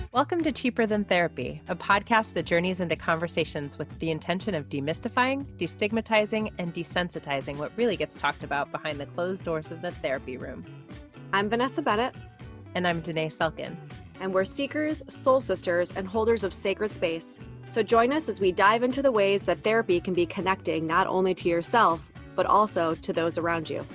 Welcome to Cheaper Than Therapy, a podcast that journeys into conversations with the intention of demystifying, destigmatizing, and desensitizing what really gets talked about behind the closed doors of the therapy room. I'm Vanessa Bennett. And I'm Danae Selkin. And we're seekers, soul sisters, and holders of sacred space. So join us as we dive into the ways that therapy can be connecting not only to yourself, but also to those around you.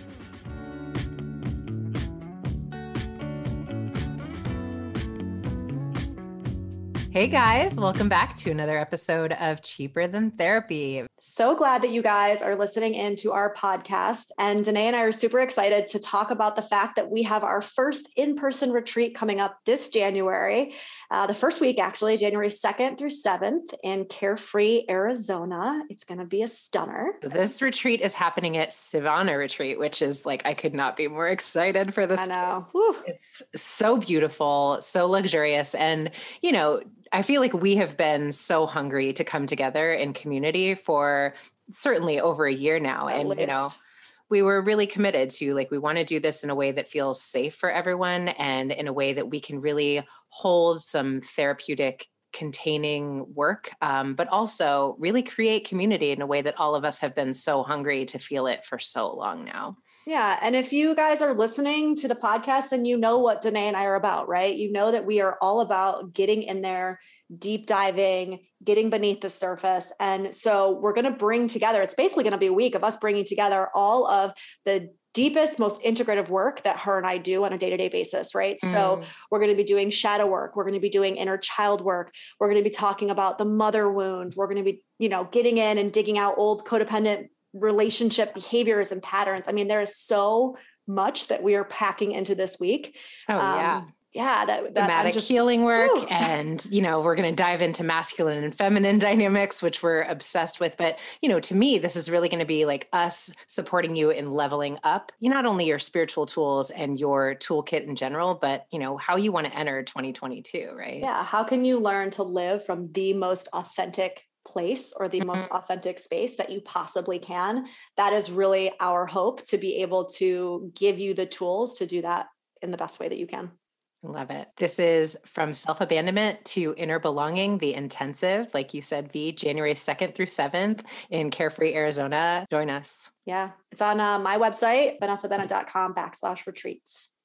Hey guys, welcome back to another episode of Cheaper Than Therapy. So glad that you guys are listening in to our podcast. And Danae and I are super excited to talk about the fact that we have our first in-person retreat coming up this January. The first week, actually, January 2nd through 7th in Carefree, Arizona. It's going to be a stunner. This retreat is happening at Savannah Retreat, which is like, I could not be more excited for this. I know. Whew. It's so beautiful, so luxurious. And, you know, I feel like we have been so hungry to come together in community for certainly over a year now. And, you know, we were really committed to we want to do this in a way that feels safe for everyone and in a way that we can really hold some therapeutic containing work, but also really create community in a way that all of us have been so hungry to feel it for so long now. Yeah. And if you guys are listening to the podcast, then you know what Danae and I are about, right? You know that we are all about getting in there, deep diving, getting beneath the surface. And so we're going to bring together, it's basically going to be a week of us bringing together all of the deepest, most integrative work that her and I do on a day-to-day basis, right? So we're going to be doing shadow work. We're going to be doing inner child work. We're going to be talking about the mother wound. We're going to be, getting in and digging out old codependent relationship behaviors and patterns. I mean, there is so much that we are packing into this week. Oh, yeah. Yeah. That Thematic healing work. Woo. And, we're going to dive into masculine and feminine dynamics, which we're obsessed with. But, to me, this is really going to be like us supporting you in leveling up, not only your spiritual tools and your toolkit in general, but, how you want to enter 2022, right? Yeah. How can you learn to live from the most authentic place or the most authentic space that you possibly can? That is really our hope, to be able to give you the tools to do that in the best way that you can. Love it. This is From Self-Abandonment to Inner Belonging, the intensive, like you said, V, January 2nd through 7th in Carefree, Arizona. Join us. Yeah. It's on my website, vanessabennett.com/retreats.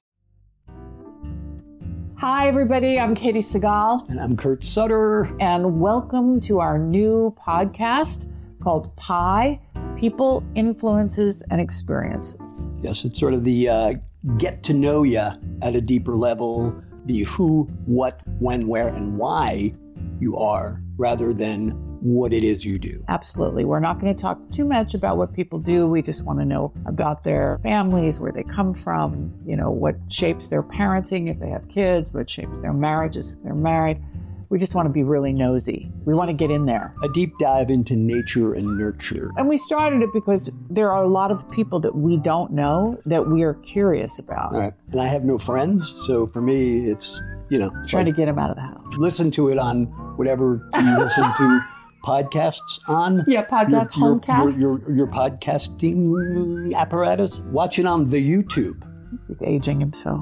Hi, everybody. I'm Katie Segal. And I'm Kurt Sutter. And welcome to our new podcast called PI, People, Influences, and Experiences. Yes, it's sort of the get to know you at a deeper level, the who, what, when, where, and why you are, rather than what it is you do. Absolutely. We're not going to talk too much about what people do. We just want to know about their families, where they come from, what shapes their parenting if they have kids, what shapes their marriages if they're married. We just want to be really nosy. We want to get in there. A deep dive into nature and nurture. And we started it because there are a lot of people that we don't know that we are curious about. Right. And I have no friends. So for me, it's, trying to get them out of the house. Listen to it on whatever you listen to podcasts on. Yeah, homecasts. Your podcasting apparatus. Watch it on the YouTube. He's aging himself.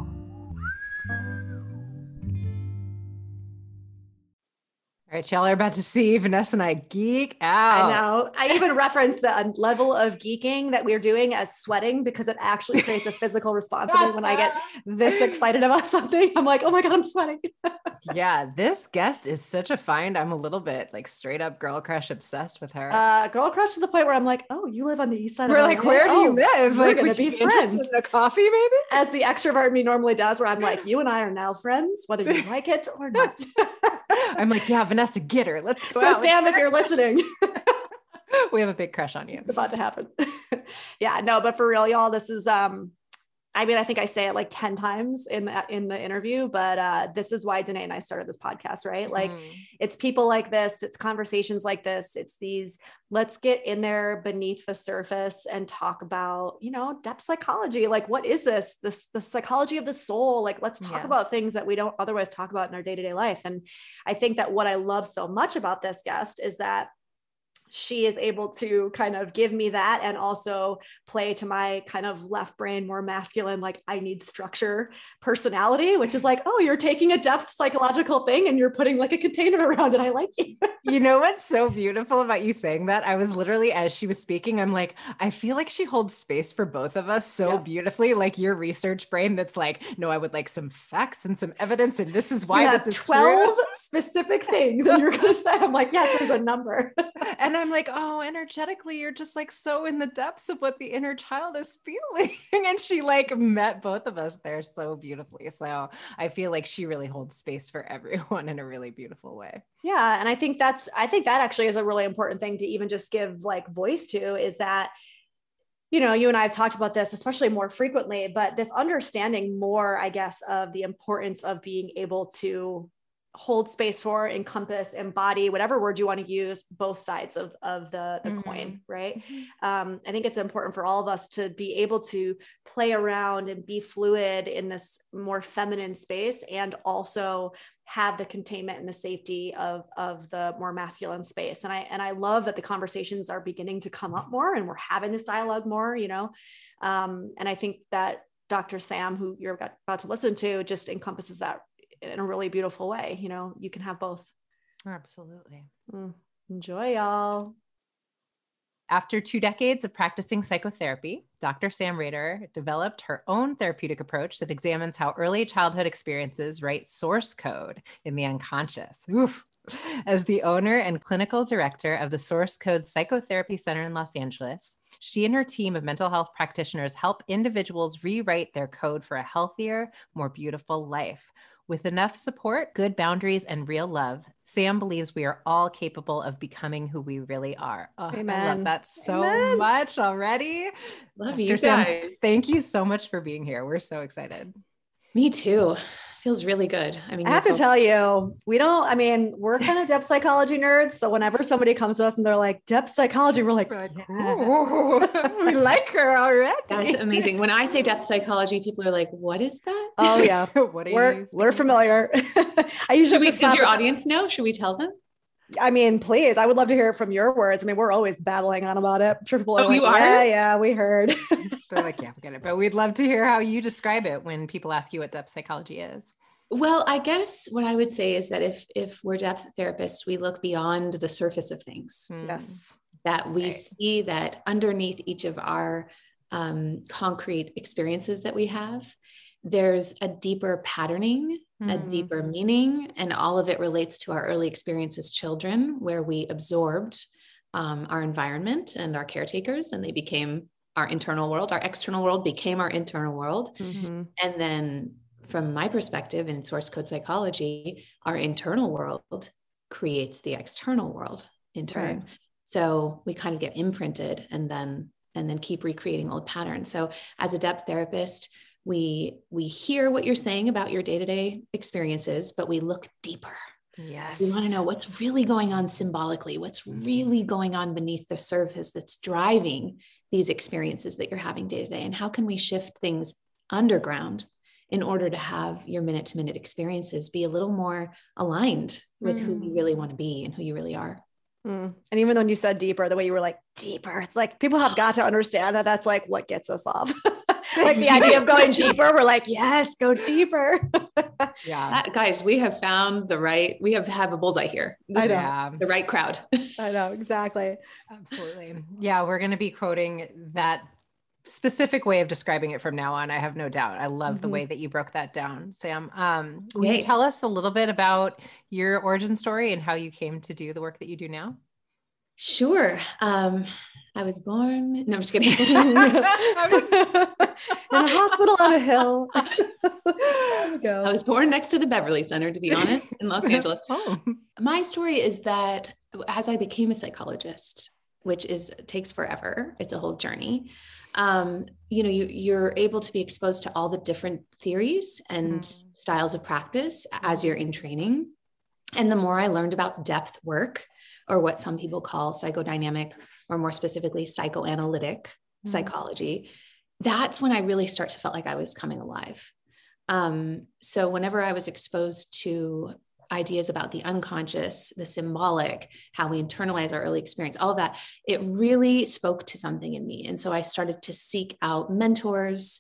All right, y'all are about to see Vanessa and I geek out. I know. I even referenced the level of geeking that we're doing as sweating, because it actually creates a physical response in me when I get this excited about something. I'm like, oh my God, I'm sweating. Yeah, this guest is such a find. I'm a little bit straight up girl crush obsessed with her. Girl crush to the point where I'm like, oh, you live on the east side We're of like, where do you live? We're going to be friends. In a coffee, maybe? As the extrovert me normally does, where I'm like, you and I are now friends, whether you like it or not. I'm like, yeah, Vanessa, get her. Let's go. So Sam, if you're listening, we have a big crush on you. It's about to happen. Yeah, no, but for real, y'all, this is, I think I say it like 10 times in the interview, but this is why Danae and I started this podcast, right? Like it's people like this, it's conversations like this. It's these, let's get in there beneath the surface and talk about, depth psychology. Like, what is this, the psychology of the soul? Like, let's talk about things that we don't otherwise talk about in our day-to-day life. And I think that what I love so much about this guest is that she is able to kind of give me that and also play to my kind of left brain, more masculine, like I need structure personality, which is like, oh, you're taking a depth psychological thing and you're putting like a container around it. I like you. You know what's so beautiful about you saying that? I was literally, as she was speaking, I'm like, I feel like she holds space for both of us so beautifully, like your research brain that's like, no, I would like some facts and some evidence, and this is why this is 12 true. specific things. And you're going to say, I'm like, yes, there's a number. And I'm like, oh, energetically, you're just like so in the depths of what the inner child is feeling. And she like met both of us there so beautifully. So I feel like she really holds space for everyone in a really beautiful way. Yeah. And I think that actually is a really important thing to even just give like voice to, is that, you know, you and I have talked about this, especially more frequently, but this understanding more, I guess, of the importance of being able to hold space for, encompass, embody, whatever word you want to use, both sides of the coin, right? I think it's important for all of us to be able to play around and be fluid in this more feminine space, and also have the containment and the safety of the more masculine space. And I love that the conversations are beginning to come up more, and we're having this dialogue more, you know? And I think that Dr. Sam, who you're about to listen to, just encompasses that in a really beautiful way. You know, you can have both. Absolutely. Enjoy, y'all. After 2 decades of practicing psychotherapy, Dr. Sam Rader developed her own therapeutic approach that examines how early childhood experiences write source code in the unconscious. Oof. As the owner and clinical director of the Source Code Psychotherapy Center in Los Angeles, she and her team of mental health practitioners help individuals rewrite their code for a healthier, more beautiful life. With enough support, good boundaries, and real love, Sam believes we are all capable of becoming who we really are. Oh, Amen. I love that so much already. Love Dr. you Sam, guys. thank you so much for being here. We're so excited. Me too. Feels really good. I mean, I have to tell you, we're kind of depth psychology nerds. So whenever somebody comes to us and they're like, depth psychology, we're like, ooh, we like her already. That's amazing. When I say depth psychology, people are like, what is that? Oh yeah. What are we're familiar. I usually does your audience know? Should we tell them? I mean, please, I would love to hear it from your words. I mean, we're always babbling on about it. I'm sure people are like, you are? Yeah, we heard. They're like, yeah, we get it. But we'd love to hear how you describe it when people ask you what depth psychology is. Well, I guess what I would say is that if we're depth therapists, we look beyond the surface of things. Yes. That we see that underneath each of our concrete experiences that we have, there's a deeper patterning, a deeper meaning, and all of it relates to our early experience as children, where we absorbed our environment and our caretakers, and they became our internal world. Our external world became our internal world. And then from my perspective in source code psychology, our internal world creates the external world in turn. Right. So we kind of get imprinted and then keep recreating old patterns. So as a depth therapist, we hear what you're saying about your day-to-day experiences, but we look deeper. Yes. We want to know what's really going on symbolically, what's really going on beneath the surface that's driving these experiences that you're having day to day. And how can we shift things underground in order to have your minute-to-minute experiences be a little more aligned with who you really want to be and who you really are. And even when you said deeper, the way you were like deeper, it's like people have got to understand that that's like what gets us off. Like the idea of going deeper, we're like, yes, go deeper. Yeah. Guys, we have found we have a bullseye here. This is the right crowd. I know, exactly. Absolutely. Yeah. We're going to be quoting that specific way of describing it from now on. I have no doubt. I love the way that you broke that down, Sam. Will you tell us a little bit about your origin story and how you came to do the work that you do now? Sure. I was born, no, I'm just kidding. In a hospital on a hill. There we go. I was born next to the Beverly Center, to be honest, in Los Angeles. My story is that as I became a psychologist, which takes forever, it's a whole journey. You're able to be exposed to all the different theories and styles of practice as you're in training. And the more I learned about depth work, or what some people call psychodynamic, or more specifically, psychoanalytic psychology, that's when I really felt like I was coming alive. So whenever I was exposed to ideas about the unconscious, the symbolic, how we internalize our early experience, all of that, it really spoke to something in me. And so I started to seek out mentors,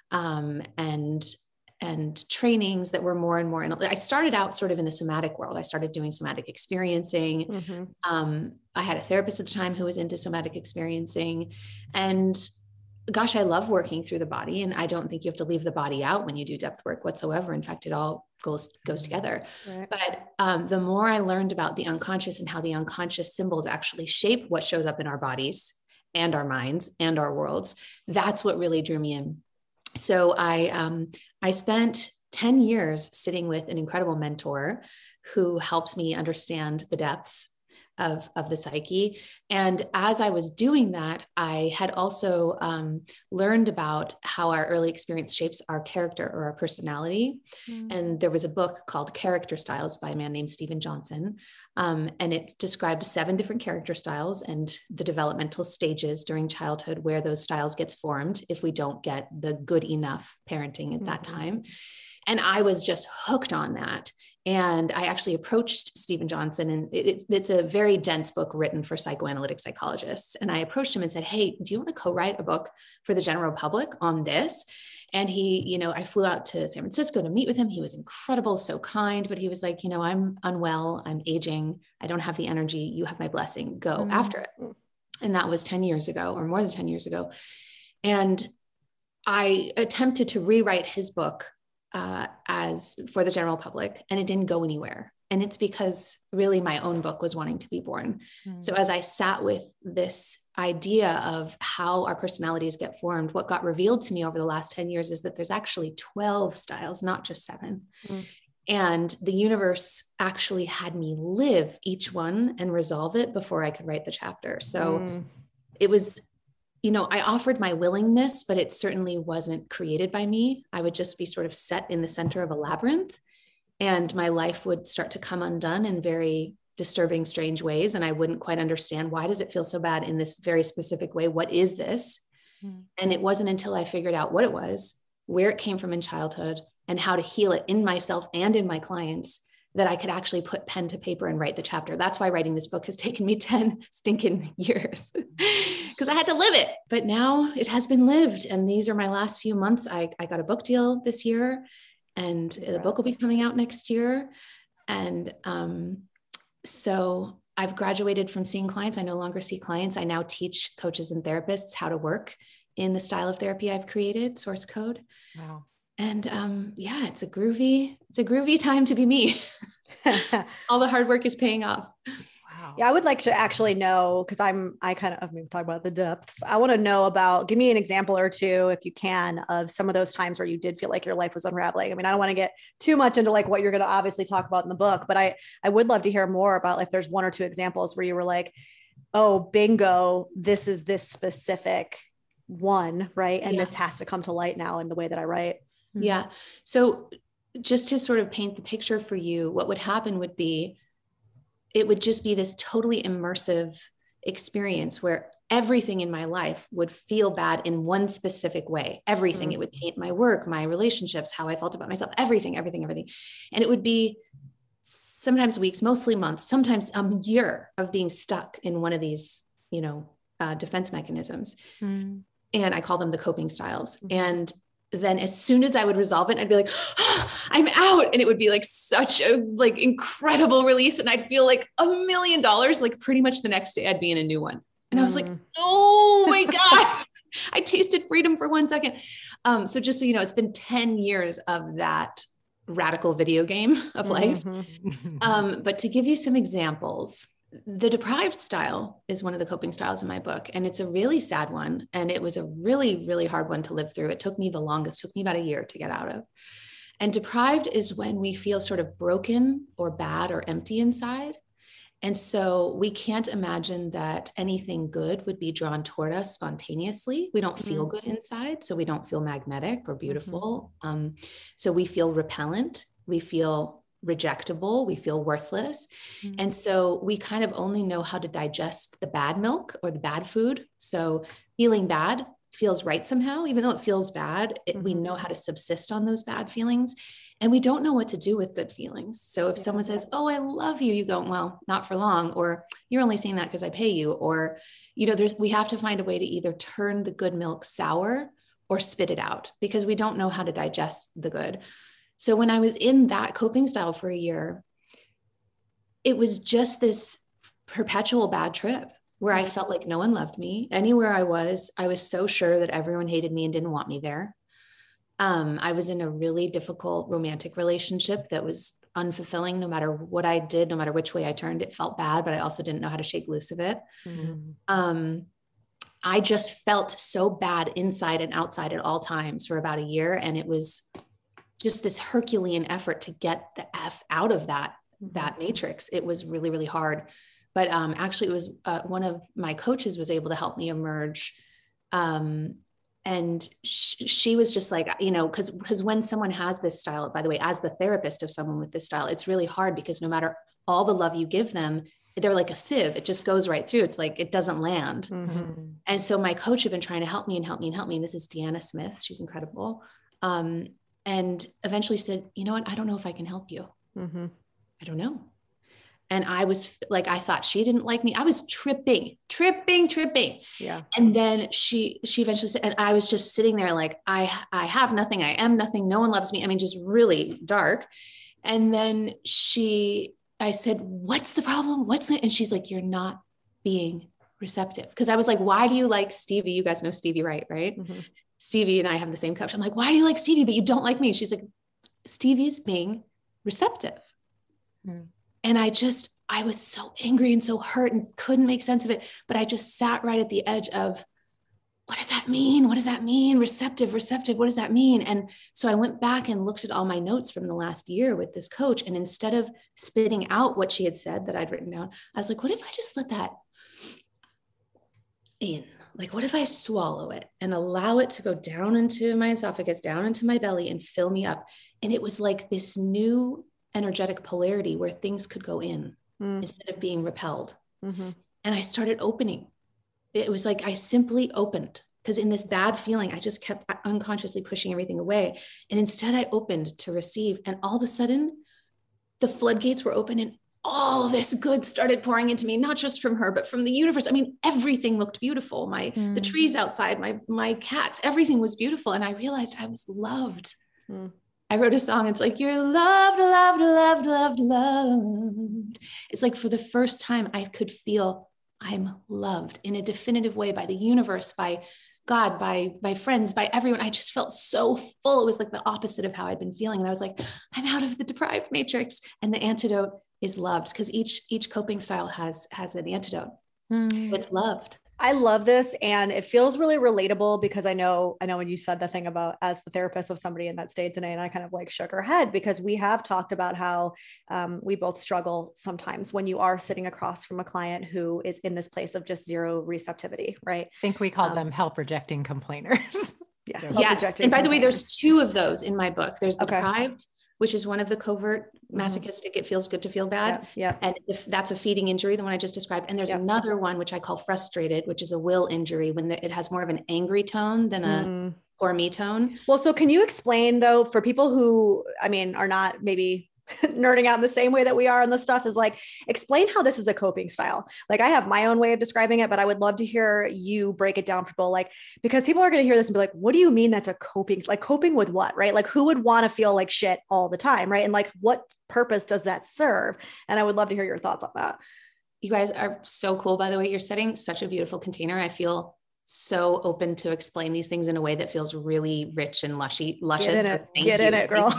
and trainings that were more and more. And I started out sort of in the somatic world. I started doing somatic experiencing. I had a therapist at the time who was into somatic experiencing, and gosh, I love working through the body. And I don't think you have to leave the body out when you do depth work whatsoever. In fact, it all goes together. Right. But the more I learned about the unconscious and how the unconscious symbols actually shape what shows up in our bodies and our minds and our worlds, that's what really drew me in. So I spent 10 years sitting with an incredible mentor who helped me understand the depths of the psyche. And as I was doing that, I had also learned about how our early experience shapes our character or our personality. And there was a book called Character Styles by a man named Steven Johnson. And it described 7 different character styles and the developmental stages during childhood where those styles gets formed if we don't get the good enough parenting at that time. And I was just hooked on that. And I actually approached Steven Johnson, and it's a very dense book written for psychoanalytic psychologists. And I approached him and said, hey, do you want to co-write a book for the general public on this? And he, I flew out to San Francisco to meet with him. He was incredible, so kind, but he was like, I'm unwell, I'm aging, I don't have the energy. You have my blessing, go after it. And that was 10 years ago or more than 10 years ago. And I attempted to rewrite his book as for the general public, and it didn't go anywhere. And it's because really my own book was wanting to be born. So as I sat with this idea of how our personalities get formed, what got revealed to me over the last 10 years is that there's actually 12 styles, not just 7. And the universe actually had me live each one and resolve it before I could write the chapter. So it was, I offered my willingness, but it certainly wasn't created by me. I would just be sort of set in the center of a labyrinth, and my life would start to come undone in very disturbing, strange ways. And I wouldn't quite understand, why does it feel so bad in this very specific way? What is this? And it wasn't until I figured out what it was, where it came from in childhood, and how to heal it in myself and in my clients, that I could actually put pen to paper and write the chapter. That's why writing this book has taken me 10 stinking years, because I had to live it. But now it has been lived. And these are my last few months. I got a book deal this year, and the book will be coming out next year. And so I've graduated from seeing clients. I no longer see clients. I now teach coaches and therapists how to work in the style of therapy I've created, Source Code. Wow. And it's a groovy time to be me. All the hard work is paying off. Wow. Yeah, I would like to actually know, because I talk about the depths. I want to know about, give me an example or two, if you can, of some of those times where you did feel like your life was unraveling. I mean, I don't want to get too much into like what you're going to obviously talk about in the book, but I would love to hear more about, like, there's 1 or 2 examples where you were like, oh, bingo, this is this specific one, right? And this has to come to light now in the way that I write. Yeah. So just to sort of paint the picture for you, what would happen would be, it would just be this totally immersive experience where everything in my life would feel bad in one specific way. Everything. It would paint my work, my relationships, how I felt about myself, everything. And it would be sometimes weeks, mostly months, sometimes a year of being stuck in one of these, defense mechanisms. And I call them the coping styles. And then as soon as I would resolve it, I'd be like, I'm out. And it would be like such a incredible release. And I'd feel like $1 million, like pretty much the next day I'd be in a new one. And I was like, oh my God, I tasted freedom for 1 second. So just so you know, it's been 10 years of that radical video game of life. But to give you some examples, the deprived style is one of the coping styles in my book, and it's a really sad one. And it was a really, really hard one to live through. It took me the longest, took me about a year to get out of. And deprived is when we feel sort of broken or bad or empty inside. And so we can't imagine that anything good would be drawn toward us spontaneously. We don't feel good inside, so we don't feel magnetic or beautiful. So we feel repellent. We feel rejectable, we feel worthless. And so we kind of only know how to digest the bad milk or the bad food. So feeling bad feels right somehow, even though it feels bad, we know how to subsist on those bad feelings. And we don't know what to do with good feelings. So if someone says, oh, I love you, you go, well, not for long, or you're only saying that because I pay you, or, we have to find a way to either turn the good milk sour or spit it out, because we don't know how to digest the good. So when I was in that coping style for a year, it was just this perpetual bad trip where I felt like no one loved me. Anywhere I was so sure that everyone hated me and didn't want me there. I was in a really difficult romantic relationship that was unfulfilling. No matter what I did, no matter which way I turned, it felt bad, but I also didn't know how to shake loose of it. Mm-hmm. I just felt so bad inside and outside at all times for about a year. And it was just this Herculean effort to get the F out of that matrix. It was really, really hard. But actually it was one of my coaches was able to help me emerge. And she was just like, because when someone has this style, by the way, as the therapist of someone with this style, it's really hard because no matter all the love you give them, they're like a sieve. It just goes right through. It's like, it doesn't land. Mm-hmm. And so my coach had been trying to help me. And this is Deanna Smith. She's incredible. And eventually said, you know what? I don't know if I can help you. Mm-hmm. I don't know. And I was like, I thought she didn't like me. I was tripping. Yeah. And then she eventually said, and I was just sitting there like, I have nothing. I am nothing. No one loves me. I mean, just really dark. And then I said, what's the problem? And she's like, you're not being receptive. Cause I was like, why do you like Stevie? You guys know Stevie, right? Mm-hmm. Stevie and I have the same coach. I'm like, why do you like Stevie, but you don't like me? She's like, Stevie's being receptive. Mm. And I was so angry and so hurt and couldn't make sense of it. But I just sat right at the edge of, what does that mean? What does that mean? Receptive. What does that mean? And so I went back and looked at all my notes from the last year with this coach. And instead of spitting out what she had said that I'd written down, I was like, what if I just let that in? Like, what if I swallow it and allow it to go down into my esophagus, down into my belly and fill me up? And it was like this new energetic polarity where things could go in instead of being repelled. Mm-hmm. And I started opening. It was like, I simply opened, because in this bad feeling, I just kept unconsciously pushing everything away. And instead I opened to receive. And all of a sudden the floodgates were open and all this good started pouring into me, not just from her, but from the universe. I mean, everything looked beautiful. The trees outside, my cats, everything was beautiful. And I realized I was loved. I wrote a song. It's like, you're loved, loved, loved, loved, loved. It's like for the first time I could feel I'm loved in a definitive way by the universe, by God, by my friends, by everyone. I just felt so full. It was like the opposite of how I'd been feeling. And I was like, I'm out of the deprived matrix. And the antidote is loved, because each coping style has an antidote. It's loved. I love this. And it feels really relatable, because I know when you said the thing about as the therapist of somebody in that state today, and I kind of like shook her head, because we have talked about how we both struggle sometimes when you are sitting across from a client who is in this place of just zero receptivity, right? I think we call them help rejecting complainers. Yeah. Yes. And by the way, there's two of those in my book. There's the deprived, which is one of the covert masochistic, it feels good to feel bad. Yeah. And that's a feeding injury, the one I just described. And there's another one, which I call frustrated, which is a will injury, when it has more of an angry tone than a poor me tone. Well, so can you explain though, for people who, are not maybe nerding out in the same way that we are on this stuff, is like, explain how this is a coping style. Like, I have my own way of describing it, but I would love to hear you break it down for people, like, because people are going to hear this and be like, what do you mean that's a coping, like coping with what, right? Like, who would want to feel like shit all the time, right? And like, what purpose does that serve? And I would love to hear your thoughts on that. You guys are so cool, by the way. You're setting such a beautiful container. I feel so open to explain these things in a way that feels really rich and luscious. Get in it, girl.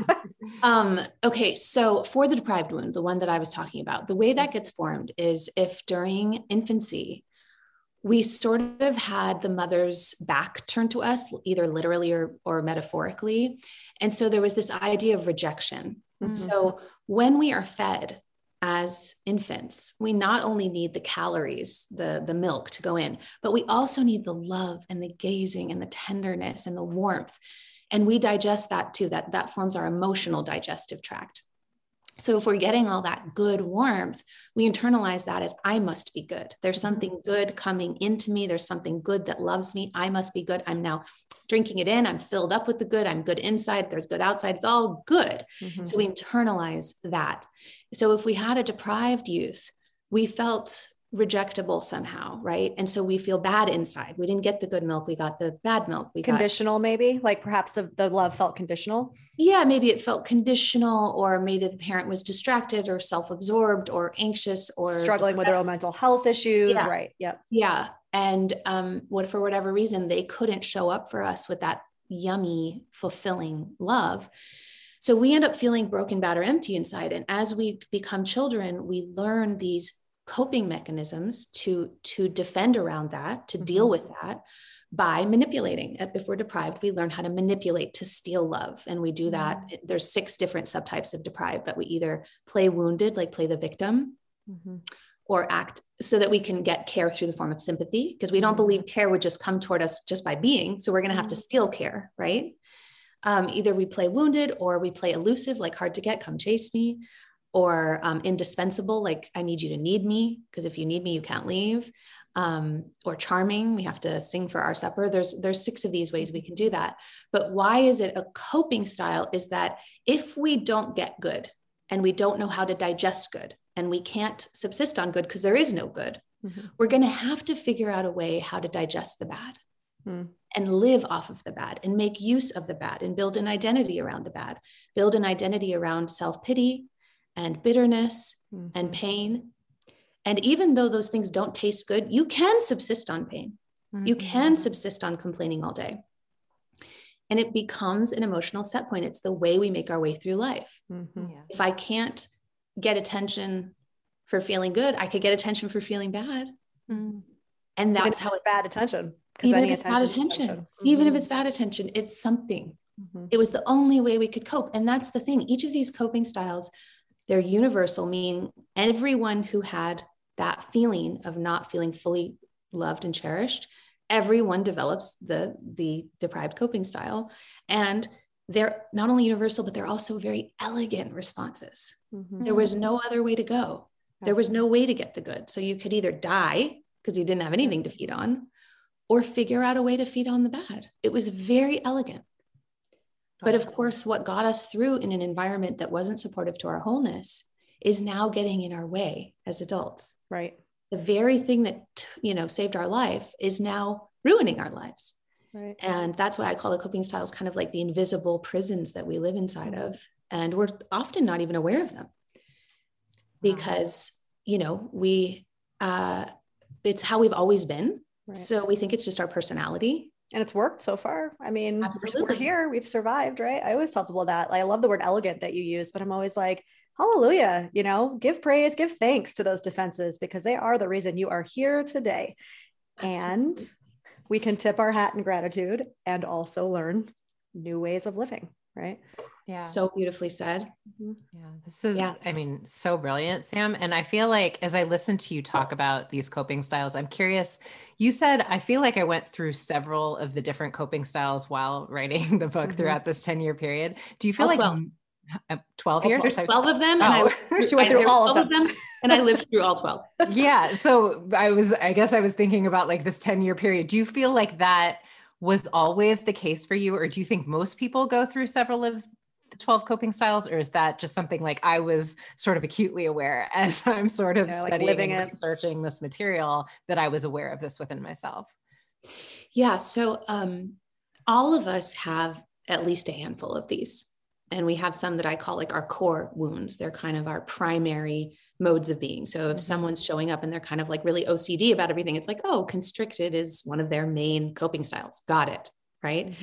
Okay. So for the deprived wound, the one that I was talking about, the way that gets formed is if during infancy, we sort of had the mother's back turned to us, either literally or metaphorically. And so there was this idea of rejection. Mm-hmm. So when we are fed as infants, we not only need the calories, the milk to go in, but we also need the love and the gazing and the tenderness and the warmth. And we digest that too. That forms our emotional digestive tract. So if we're getting all that good warmth, we internalize that as I must be good. There's something good coming into me. There's something good that loves me. I must be good. I'm now drinking it in. I'm filled up with the good. I'm good inside. There's good outside. It's all good. So we internalize that. So if we had a deprived youth, we felt rejectable somehow, right? And so we feel bad inside. We didn't get the good milk. We got the bad milk. We conditional, maybe like perhaps the love felt conditional. Yeah, maybe it felt conditional, or maybe the parent was distracted or self-absorbed or anxious or struggling with their own mental health issues. Yeah. Right. Yep. Yeah. And for whatever reason, they couldn't show up for us with that yummy, fulfilling love. So we end up feeling broken, bad, or empty inside. And as we become children, we learn these coping mechanisms to defend around that, to deal with that by manipulating. If we're deprived, we learn how to manipulate, to steal love. And we do that. There's 6 different subtypes of deprived, but we either play wounded, like play the victim, or act so that we can get care through the form of sympathy, because we don't believe care would just come toward us just by being. So we're going to have to steal care, right? Either we play wounded, or we play elusive, like hard to get, come chase me, or indispensable, like I need you to need me, because if you need me, you can't leave, or charming, we have to sing for our supper. There's 6 of these ways we can do that. But why is it a coping style? Is that if we don't get good and we don't know how to digest good, and we can't subsist on good because there is no good, we're going to have to figure out a way how to digest the bad and live off of the bad and make use of the bad and build an identity around the bad, build an identity around self-pity and bitterness and pain. And even though those things don't taste good, you can subsist on pain. You can subsist on complaining all day. And it becomes an emotional set point. It's the way we make our way through life. If I can't get attention for feeling good, I could get attention for feeling bad. And that's how it's bad attention. Even if it's bad attention, even if it's bad attention, it's something. It was the only way we could cope. And that's the thing. Each of these coping styles, they're universal, meaning everyone who had that feeling of not feeling fully loved and cherished, everyone develops the deprived coping style. And they're not only universal, but they're also very elegant responses. There was no other way to go. There was no way to get the good. So you could either die because you didn't have anything to feed on, or figure out a way to feed on the bad. It was very elegant. But of course, what got us through in an environment that wasn't supportive to our wholeness is now getting in our way as adults. Right. The very thing that, saved our life is now ruining our lives. Right. And that's why I call the coping styles kind of like the invisible prisons that we live inside of. And we're often not even aware of them because, it's how we've always been. Right. So we think it's just our personality. And it's worked so far. I mean, Absolutely. we're here, we've survived, right? I always tell people that. I love the word elegant that you use, but I'm always like, hallelujah, give praise, give thanks to those defenses, because they are the reason you are here today. Absolutely. And we can tip our hat in gratitude and also learn new ways of living, right? Yeah. So beautifully said. Yeah. This is, so brilliant, Sam. And I feel like as I listen to you talk about these coping styles, I'm curious, you said, I feel like I went through several of the different coping styles while writing the book throughout this 10-year period. Do you feel like 12 years? There's 12 of them. And you went through all of them. And I lived through all 12. Yeah. So I guess I was thinking about like this 10-year period. Do you feel like that was always the case for you? Or do you think most people go through several of the 12 coping styles? Or is that just something like I was sort of acutely aware as I'm sort of studying living and researching this material, that I was aware of this within myself? Yeah. So all of us have at least a handful of these. And we have some that I call like our core wounds. They're kind of our primary modes of being. So if someone's showing up and they're kind of like really OCD about everything, it's like, oh, constricted is one of their main coping styles. Got it. Right.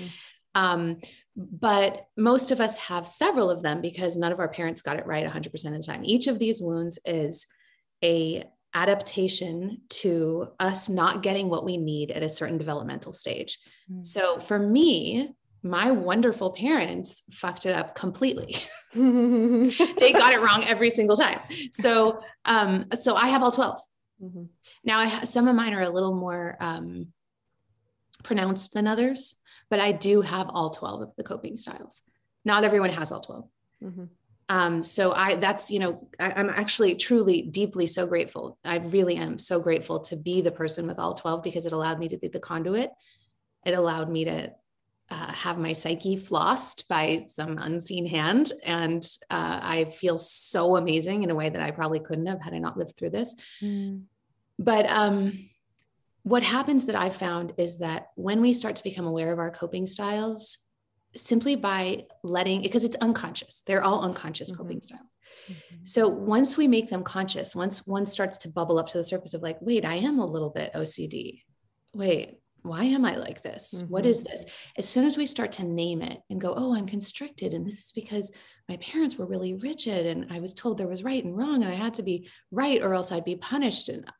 But most of us have several of them because none of our parents got it right 100% of the time. Each of these wounds is a adaptation to us not getting what we need at a certain developmental stage. So for me, my wonderful parents fucked it up completely. They got it wrong every single time. So I have all 12. Now some of mine are a little more pronounced than others, but I do have all 12 of the coping styles. Not everyone has all 12. So I'm actually truly deeply so grateful. I really am so grateful to be the person with all 12, because it allowed me to be the conduit. It allowed me to have my psyche flossed by some unseen hand. And I feel so amazing in a way that I probably couldn't have had I not lived through this. But what happens that I've found is that when we start to become aware of our coping styles, simply by because it's unconscious, they're all unconscious coping styles. So once we make them conscious, once one starts to bubble up to the surface of like, wait, I am a little bit OCD. Wait, why am I like this? What is this? As soon as we start to name it and go, oh, I'm constricted, and this is because my parents were really rigid and I was told there was right and wrong and I had to be right or else I'd be punished. And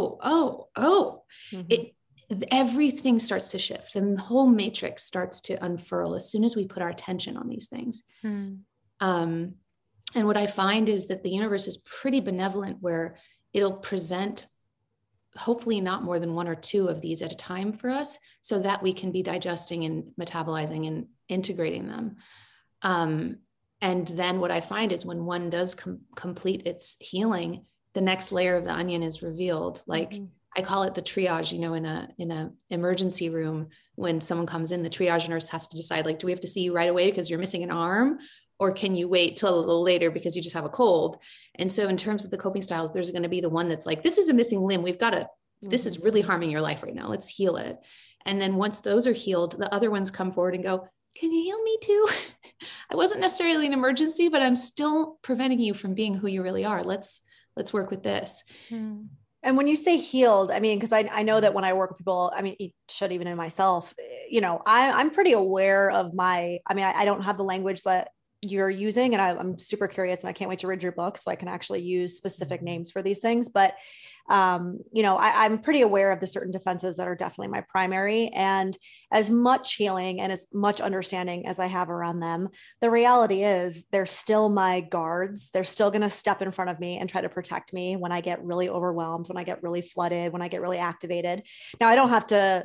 everything starts to shift. The whole matrix starts to unfurl as soon as we put our attention on these things. And what I find is that the universe is pretty benevolent, where it'll present hopefully not more than one or two of these at a time for us, so that we can be digesting and metabolizing and integrating them. And then what I find is when one does complete its healing, the next layer of the onion is revealed. Like I call it the triage, in a emergency room, when someone comes in, the triage nurse has to decide, like, do we have to see you right away because you're missing an arm? Or can you wait till a little later because you just have a cold? And so in terms of the coping styles, there's going to be the one that's like, this is a missing limb. This is really harming your life right now. Let's heal it. And then once those are healed, the other ones come forward and go, can you heal me too? I wasn't necessarily an emergency, but I'm still preventing you from being who you really are. Let's work with this. And when you say healed, I mean, because I know that when I work with people, I mean, shit, even in myself, I'm pretty aware of I don't have the language that you're using, and I'm super curious, and I can't wait to read your book so I can actually use specific names for these things. But, I'm pretty aware of the certain defenses that are definitely my primary, and as much healing and as much understanding as I have around them, the reality is they're still my guards. They're still going to step in front of me and try to protect me when I get really overwhelmed, when I get really flooded, when I get really activated. Now, I don't have to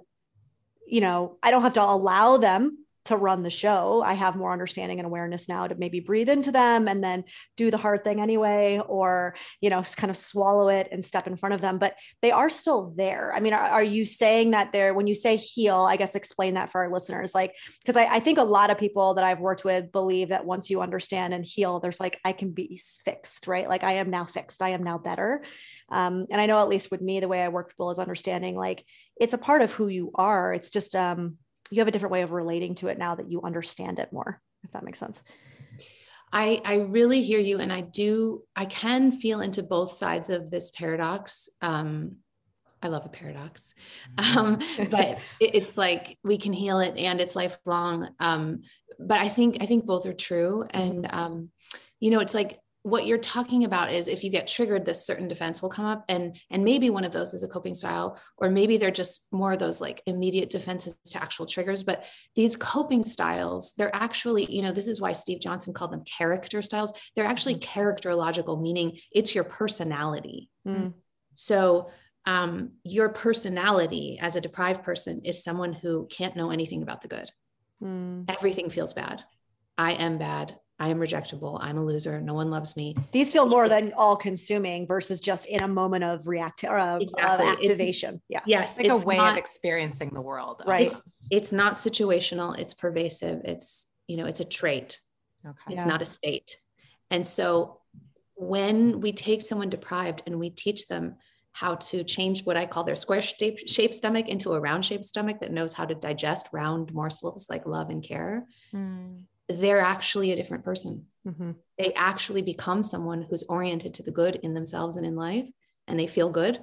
allow them to run the show. I have more understanding and awareness now to maybe breathe into them and then do the hard thing anyway, or, kind of swallow it and step in front of them, but they are still there. I mean, are you saying that when you say heal, I guess, explain that for our listeners, like, because I think a lot of people that I've worked with believe that once you understand and heal, there's like, I can be fixed, right? Like I am now fixed. I am now better. And I know, at least with me, the way I work with people is understanding, like, it's a part of who you are. It's just, you have a different way of relating to it now that you understand it more, if that makes sense. I really hear you. And I can feel into both sides of this paradox. I love a paradox, but it's like, we can heal it and it's lifelong. But I think both are true. And, it's like, what you're talking about is if you get triggered, this certain defense will come up, and maybe one of those is a coping style, or maybe they're just more of those like immediate defenses to actual triggers. But these coping styles, they're actually, this is why Steve Johnson called them character styles. They're actually characterological, meaning it's your personality. So your personality as a deprived person is someone who can't know anything about the good. Everything feels bad. I am bad. I am rejectable. I'm a loser. No one loves me. These feel more than all consuming versus just in a moment of activation. Yes. It's like a way of experiencing the world. Right. It's not situational. It's pervasive. It's, it's a trait. Okay. It's not a state. And so when we take someone deprived and we teach them how to change what I call their square shaped stomach into a round shaped stomach that knows how to digest round morsels like love and care, they're actually a different person. They actually become someone who's oriented to the good in themselves and in life, and they feel good.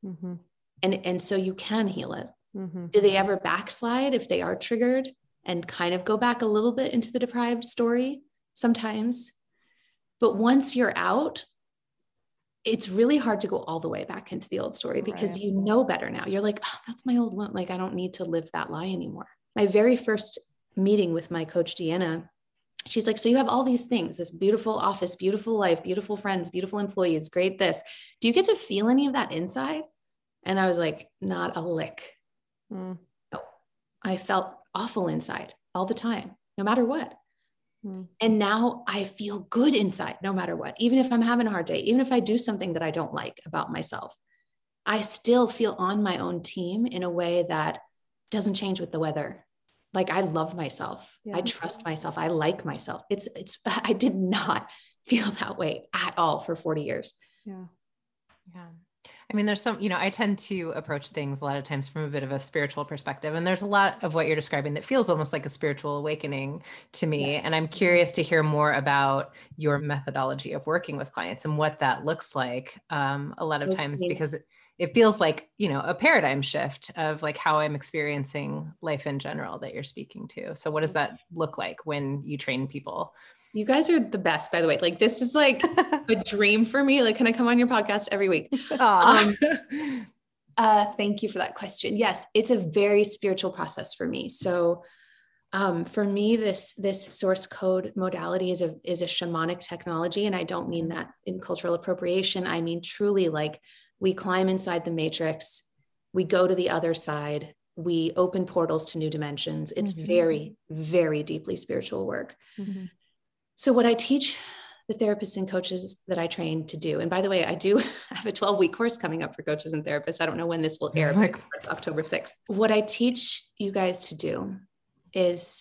And so you can heal it. Do they ever backslide if they are triggered and kind of go back a little bit into the deprived story? Sometimes. But once you're out, it's really hard to go all the way back into the old story, because you know better now. You're like, oh, that's my old one. Like, I don't need to live that lie anymore. My very first meeting with my coach, Deanna, she's like, so you have all these things, this beautiful office, beautiful life, beautiful friends, beautiful employees, great this. Do you get to feel any of that inside? And I was like, not a lick. No, I felt awful inside all the time, no matter what. And now I feel good inside, no matter what. Even if I'm having a hard day, even if I do something that I don't like about myself, I still feel on my own team in a way that doesn't change with the weather. Like, I love myself. I trust myself. I like myself. I did not feel that way at all for 40 years. Yeah. Yeah. I mean, there's some, I tend to approach things a lot of times from a bit of a spiritual perspective. And there's a lot of what you're describing that feels almost like a spiritual awakening to me. Yes. And I'm curious to hear more about your methodology of working with clients and what that looks like a lot of times, because it feels like, a paradigm shift of like how I'm experiencing life in general that you're speaking to. So what does that look like when you train people? You guys are the best, by the way. Like, this is like a dream for me. Like, can I come on your podcast every week? Thank you for that question. Yes, it's a very spiritual process for me. So for me, this source code modality is a shamanic technology. And I don't mean that in cultural appropriation. I mean, truly, like, we climb inside the matrix, we go to the other side, we open portals to new dimensions. It's very, very deeply spiritual work. Mm-hmm. So what I teach the therapists and coaches that I train to do, and by the way, I have a 12-week course coming up for coaches and therapists. I don't know when this will air, but it's October 6th. What I teach you guys to do is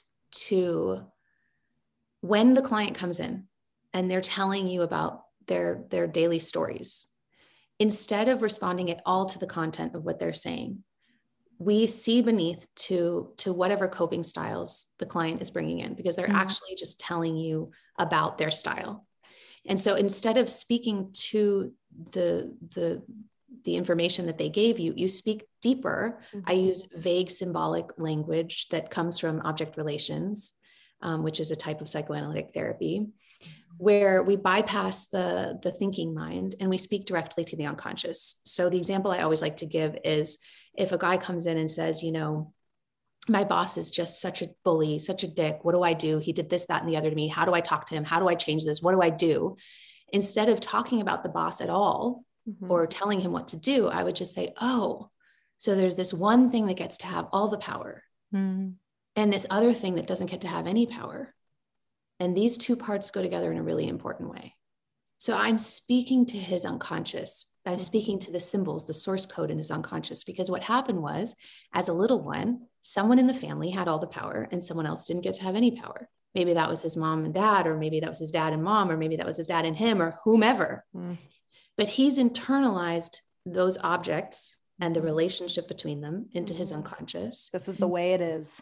when the client comes in and they're telling you about their daily stories, instead of responding at all to the content of what they're saying, we see beneath to whatever coping styles the client is bringing in, because they're actually just telling you about their style. And so instead of speaking to the information that they gave you, you speak deeper. I use vague symbolic language that comes from object relations, which is a type of psychoanalytic therapy, where we bypass the thinking mind and we speak directly to the unconscious. So the example I always like to give is, if a guy comes in and says, my boss is just such a bully, such a dick. What do I do? He did this, that, and the other to me. How do I talk to him? How do I change this? What do I do? Instead of talking about the boss at all or telling him what to do, I would just say, oh, so there's this one thing that gets to have all the power and this other thing that doesn't get to have any power. And these two parts go together in a really important way. So I'm speaking to his unconscious. I'm speaking to the symbols, the source code in his unconscious, because what happened was, as a little one, someone in the family had all the power and someone else didn't get to have any power. Maybe that was his mom and dad, or maybe that was his dad and mom, or maybe that was his dad and him, or whomever. But he's internalized those objects and the relationship between them into his unconscious. This is the way it is.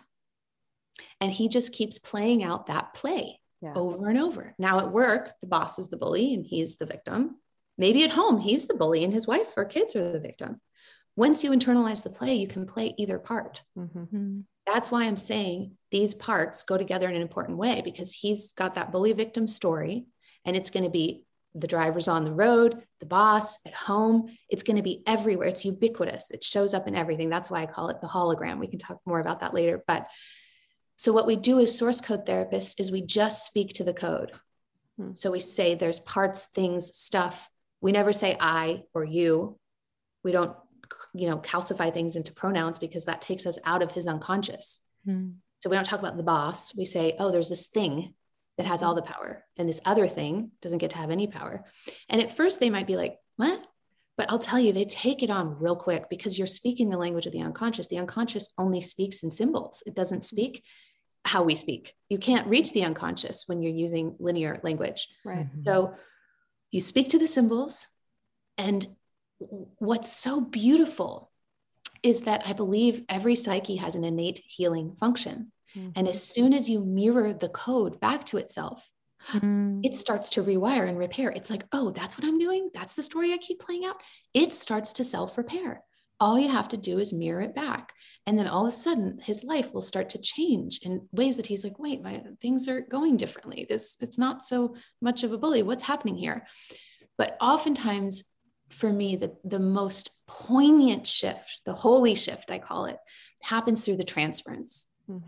And he just keeps playing out that play over and over. Now at work, the boss is the bully and he's the victim. Maybe at home, he's the bully and his wife or kids are the victim. Once you internalize the play, you can play either part. That's why I'm saying these parts go together in an important way, because he's got that bully victim story, and it's going to be the drivers on the road, the boss at home. It's going to be everywhere. It's ubiquitous. It shows up in everything. That's why I call it the hologram. We can talk more about that later. But so what we do as source code therapists is we just speak to the code. So we say there's parts, things, stuff. We never say I or you. We don't, calcify things into pronouns, because that takes us out of his unconscious. So we don't talk about the boss. We say, oh, there's this thing that has all the power, and this other thing doesn't get to have any power. And at first they might be like, what? But I'll tell you, they take it on real quick, because you're speaking the language of the unconscious. The unconscious only speaks in symbols. It doesn't speak how we speak. You can't reach the unconscious when you're using linear language. Right. So you speak to the symbols. And what's so beautiful is that I believe every psyche has an innate healing function. And as soon as you mirror the code back to itself, it starts to rewire and repair. It's like, oh, that's what I'm doing. That's the story I keep playing out. It starts to self-repair. All you have to do is mirror it back. And then all of a sudden his life will start to change in ways that he's like, wait, my things are going differently. It's not so much of a bully. What's happening here? But oftentimes for me, the most poignant shift, the holy shift, I call it, happens through the transference.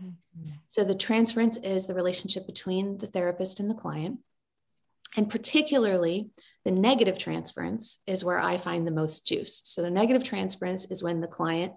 So the transference is the relationship between the therapist and the client. And particularly the negative transference is where I find the most juice. So the negative transference is when the client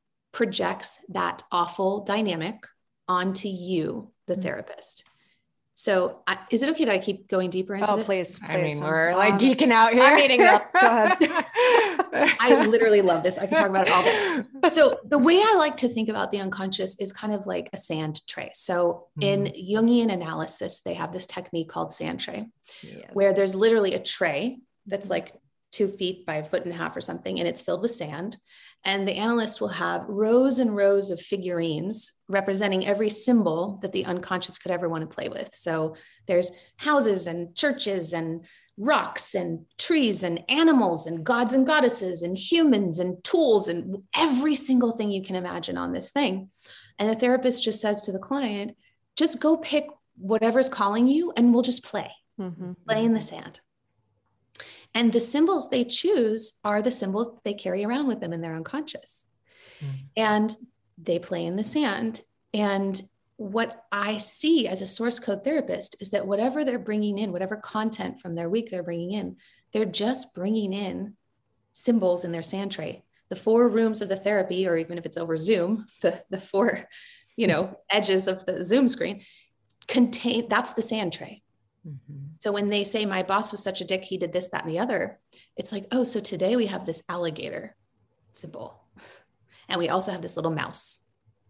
projects that awful dynamic onto you, the therapist. So is it okay that I keep going deeper into this? Please. I mean, we're like geeking out here. I'm eating up. Go ahead. I literally love this. I can talk about it all day. So the way I like to think about the unconscious is kind of like a sand tray. So in Jungian analysis, they have this technique called sand tray, where there's literally a tray that's like 2 feet by 1.5 feet or something, and it's filled with sand. And the analyst will have rows and rows of figurines representing every symbol that the unconscious could ever want to play with. So there's houses and churches and rocks and trees and animals and gods and goddesses and humans and tools and every single thing you can imagine on this thing. And the therapist just says to the client, just go pick whatever's calling you and we'll just play in the sand. And the symbols they choose are the symbols they carry around with them in their unconscious. And they play in the sand. And what I see as a source code therapist is that whatever they're bringing in, whatever content from their week they're bringing in, they're just bringing in symbols in their sand tray. The 4 rooms of the therapy, or even if it's over Zoom, the 4, edges of the Zoom screen contain, that's the sand tray. So when they say my boss was such a dick, he did this, that, and the other, it's like, oh, so today we have this alligator symbol. And we also have this little mouse.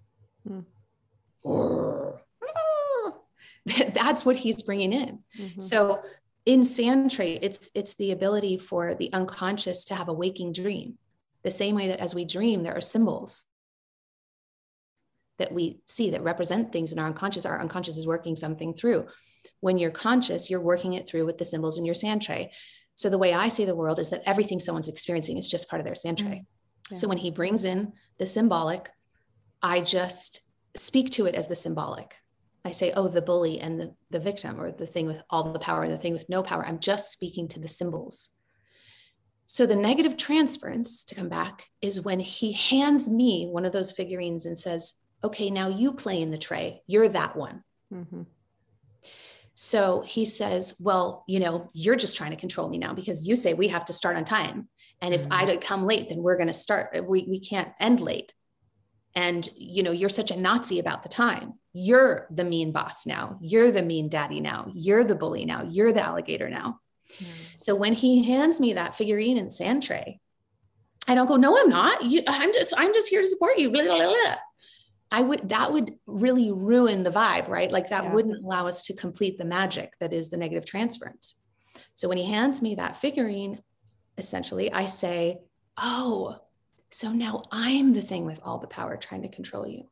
That's what he's bringing in. So in sand tray, it's the ability for the unconscious to have a waking dream. The same way that as we dream, there are symbols that we see that represent things in our unconscious is working something through. When you're conscious, you're working it through with the symbols in your sand tray. So the way I see the world is that everything someone's experiencing is just part of their sand tray. So when he brings in the symbolic, I just speak to it as the symbolic. I say, oh, the bully and the victim, or the thing with all the power and the thing with no power. I'm just speaking to the symbols. So the negative transference, to come back, is when he hands me one of those figurines and says, okay, now you play in the tray. You're that one. So he says, well, you're just trying to control me now because you say we have to start on time. And if I come late, then we're going to start. We can't end late. And, you're such a Nazi about the time. You're the mean boss now. You're the mean daddy now. You're the bully now. You're the alligator now. So when he hands me that figurine in the sand tray, I don't go, no, I'm not. I'm just here to support you. Blah, blah, blah. That would really ruin the vibe, right? Like that wouldn't allow us to complete the magic that is the negative transference. So when he hands me that figurine, essentially I say, oh, so now I'm the thing with all the power trying to control you.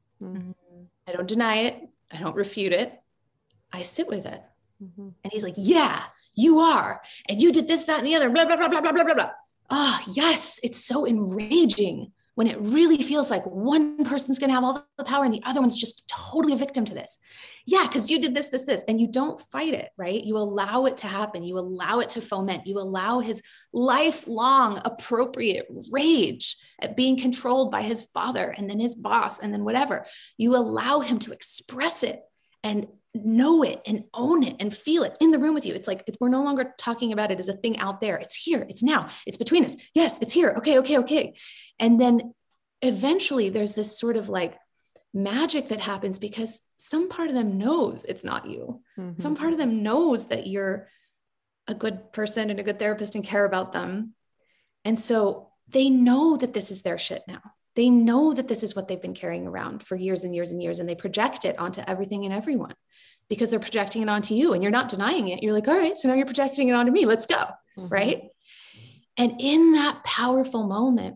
I don't deny it. I don't refute it. I sit with it. And he's like, yeah, you are. And you did this, that, and the other, blah, blah, blah, blah, blah, blah, blah, blah. Oh, yes. It's so enraging when it really feels like one person's going to have all the power and the other one's just totally a victim to this. Yeah, because you did this, and you don't fight it, right? You allow it to happen. You allow it to foment. You allow his lifelong appropriate rage at being controlled by his father and then his boss and then whatever. You allow him to express it and know it and own it and feel it in the room with you. It's like, we're no longer talking about it as a thing out there. It's here. It's now. It's between us. Yes, it's here. Okay. And then eventually there's this sort of like magic that happens because some part of them knows it's not you. Some part of them knows that you're a good person and a good therapist and care about them. And so they know that this is their shit now. They know that this is what they've been carrying around for years and years and years. And they project it onto everything and everyone because they're projecting it onto you and you're not denying it. You're like, all right, so now you're projecting it onto me. Let's go. Right. And in that powerful moment,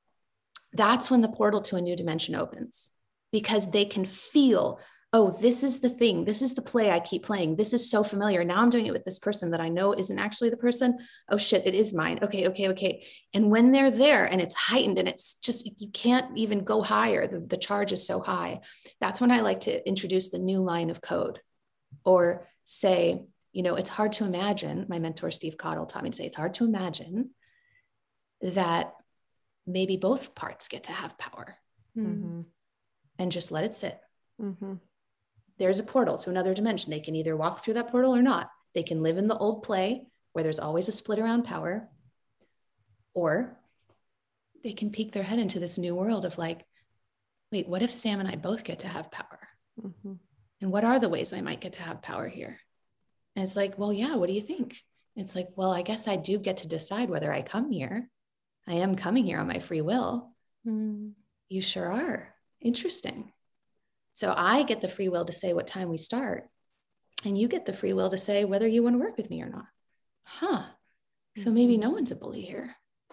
that's when the portal to a new dimension opens because they can feel, oh, this is the thing. This is the play I keep playing. This is so familiar. Now I'm doing it with this person that I know isn't actually the person. Oh shit, it is mine. Okay. And when they're there and it's heightened and it's just, you can't even go higher. The charge is so high. That's when I like to introduce the new line of code or say, it's hard to imagine. My mentor, Steve Cottle, taught me to say, it's hard to imagine that maybe both parts get to have power and just let it sit. There's a portal to another dimension. They can either walk through that portal or not. They can live in the old play where there's always a split around power, or they can peek their head into this new world of like, wait, what if Sam and I both get to have power? And what are the ways I might get to have power here? And it's like, well, yeah, what do you think? It's like, well, I guess I do get to decide whether I come here. I am coming here on my free will. You sure are. Interesting. So I get the free will to say what time we start, and you get the free will to say whether you want to work with me or not. Huh. So maybe no one's a bully here.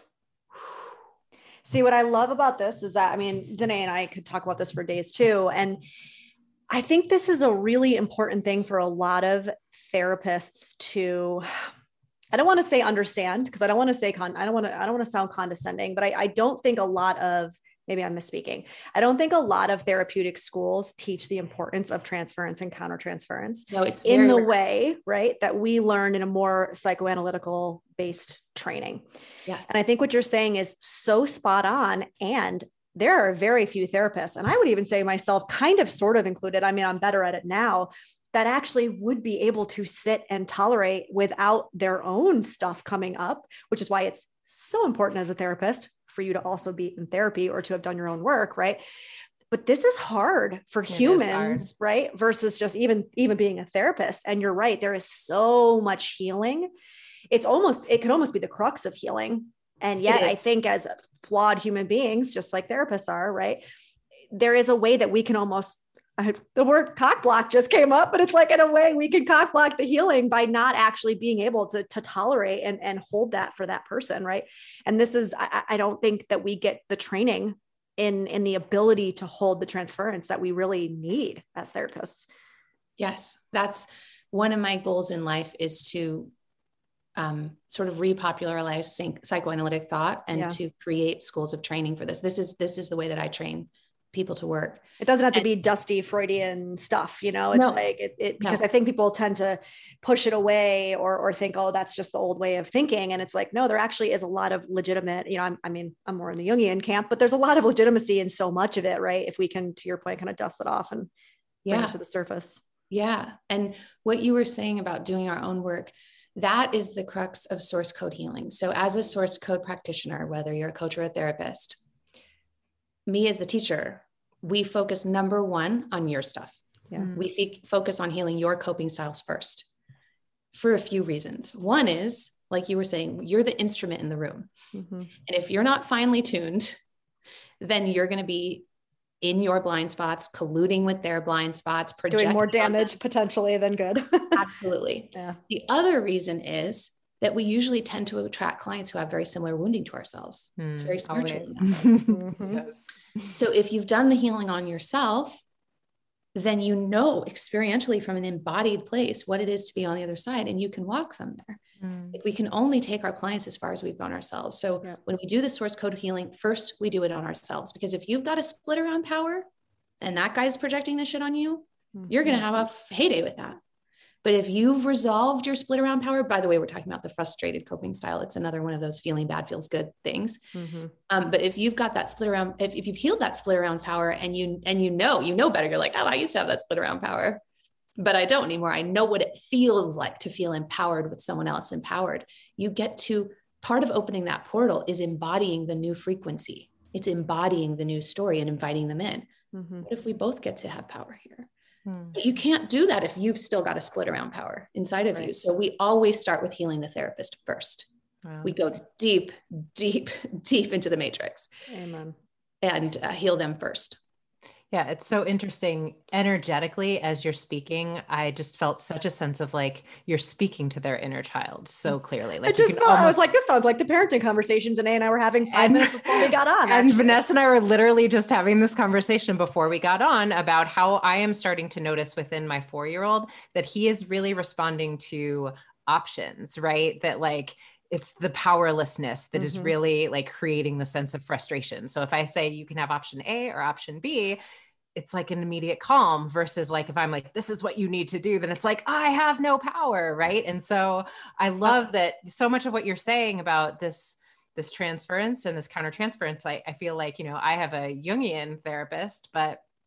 See, what I love about this is that, I mean, Danae and I could talk about this for days too. And I think this is a really important thing for a lot of therapists to, I don't want to say understand, because I don't want to say, I don't want to sound condescending, but I don't think a lot of, maybe I'm misspeaking. I don't think a lot of therapeutic schools teach the importance of transference and countertransference in the way, right, that we learn in a more psychoanalytical based training. Yes. And I think what you're saying is so spot on. And there are very few therapists, and I would even say myself kind of sort of included, I mean, I'm better at it now, that actually would be able to sit and tolerate without their own stuff coming up, which is why it's so important as a therapist for you to also be in therapy or to have done your own work, right? But this is hard for humans, right? Versus just even being a therapist. And you're right, there is so much healing. It could almost be the crux of healing. And yet I think as flawed human beings, just like therapists are, right, there is a way that we can almost, the word cock block just came up, but it's like, in a way we can cock block the healing by not actually being able to tolerate and hold that for that person. Right. And this is, I don't think that we get the training in the ability to hold the transference that we really need as therapists. Yes. That's one of my goals in life, is to sort of repopularize psychoanalytic thought and to create schools of training for this. This is the way that I train people to work. It doesn't have to be dusty Freudian stuff, it's because I think people tend to push it away or think, oh, that's just the old way of thinking. And it's like, no, there actually is a lot of legitimate, I'm more in the Jungian camp, but there's a lot of legitimacy in so much of it, right? If we can, to your point, kind of dust it off and bring it to the surface. Yeah. And what you were saying about doing our own work, that is the crux of source code healing. So as a source code practitioner, whether you're a coach or a therapist, me as the teacher, we focus number one on your stuff. Yeah. We focus on healing your coping styles first for a few reasons. One is, like you were saying, you're the instrument in the room. Mm-hmm. And if you're not finely tuned, then you're going to be in your blind spots, colluding with their blind spots, doing more damage potentially than good. Absolutely. Yeah. The other reason is that we usually tend to attract clients who have very similar wounding to ourselves. It's very spiritual. Mm-hmm. Yes. So if you've done the healing on yourself, then you know experientially from an embodied place what it is to be on the other side, and you can walk them there. Like, we can only take our clients as far as we've gone ourselves. So when we do the source code healing, first we do it on ourselves, because if you've got a split around power and that guy's projecting this shit on you, you're going to have a heyday with that. But if you've resolved your split around power, by the way, we're talking about the frustrated coping style. It's another one of those feeling bad feels good things. Mm-hmm. But if you've got that split around, if you've healed that split around power and you know better, you're like, oh, I used to have that split around power, but I don't anymore. I know what it feels like to feel empowered with someone else empowered. You get to, part of opening that portal is embodying the new frequency. It's embodying the new story and inviting them in. Mm-hmm. What if we both get to have power here? But you can't do that if you've still got a split around power inside of you. So we always start with healing the therapist first. Wow. We go deep, deep, deep into the matrix. Amen. And heal them first. Yeah, it's so interesting. Energetically, as you're speaking, I just felt such a sense of like you're speaking to their inner child so clearly. Like, I was like, this sounds like the parenting conversation Danae and I were having 5 minutes before we got on. And Vanessa and I were literally just having this conversation before we got on about how I am starting to notice within my 4-year-old that he is really responding to options, right? That like, it's the powerlessness that is really like creating the sense of frustration. So if I say you can have option A or option B, it's like an immediate calm versus like, if I'm like, this is what you need to do, then it's like, I have no power. Right. And so I love that so much of what you're saying about this transference and this countertransference. I feel like, I have a Jungian therapist, but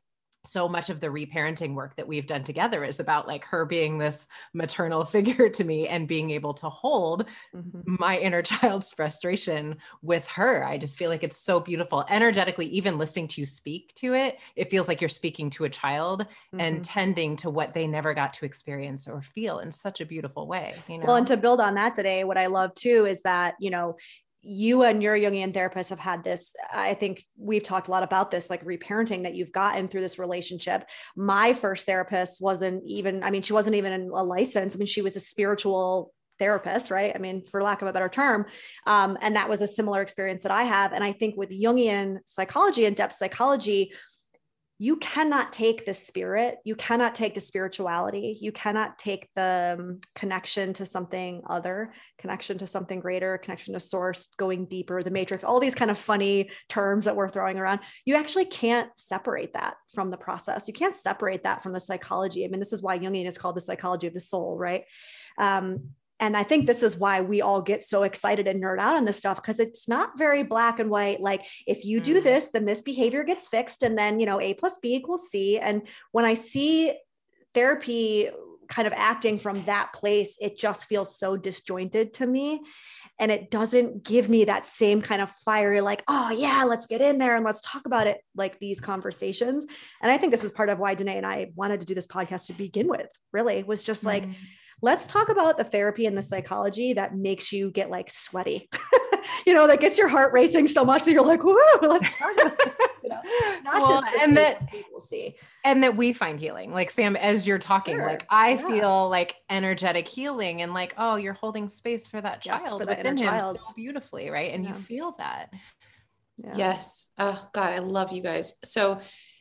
so much of the reparenting work that we've done together is about like her being this maternal figure to me and being able to hold my inner child's frustration with her. I just feel like it's so beautiful energetically, even listening to you speak to it. It feels like you're speaking to a child and tending to what they never got to experience or feel in such a beautiful way. You know? Well, and to build on that today, what I love too is that, you know, you and your Jungian therapist have had this, I think we've talked a lot about this, like reparenting that you've gotten through this relationship. My first therapist wasn't even, I mean, she wasn't even a license. I mean, she was a spiritual therapist, right? I mean, for lack of a better term. And that was a similar experience that I have. And I think with Jungian psychology and depth psychology, you cannot take the spirit, you cannot take the spirituality, you cannot take the connection to something other, connection to something greater, connection to source, going deeper, the matrix, all these kind of funny terms that we're throwing around. You actually can't separate that from the process. You can't separate that from the psychology. I mean, this is why Jungian is called the psychology of the soul, right? And I think this is why we all get so excited and nerd out on this stuff, because it's not very black and white. Like if you do this, then this behavior gets fixed. And then, you know, A plus B equals C. And when I see therapy kind of acting from that place, it just feels so disjointed to me. And it doesn't give me that same kind of fiery, like, oh yeah, let's get in there and let's talk about it, like these conversations. And I think this is part of why Danae and I wanted to do this podcast to begin with, really was just like, let's talk about the therapy and the psychology that makes you get like sweaty, you know, that gets your heart racing so much that you're like, woo, let's talk about it. You know, not just and that people see. And that we find healing. Like Sam, as you're talking, like I feel like energetic healing and like, oh, you're holding space for that child within him so beautifully, right? And you feel that. Yeah. Yes. Oh God, I love you guys. So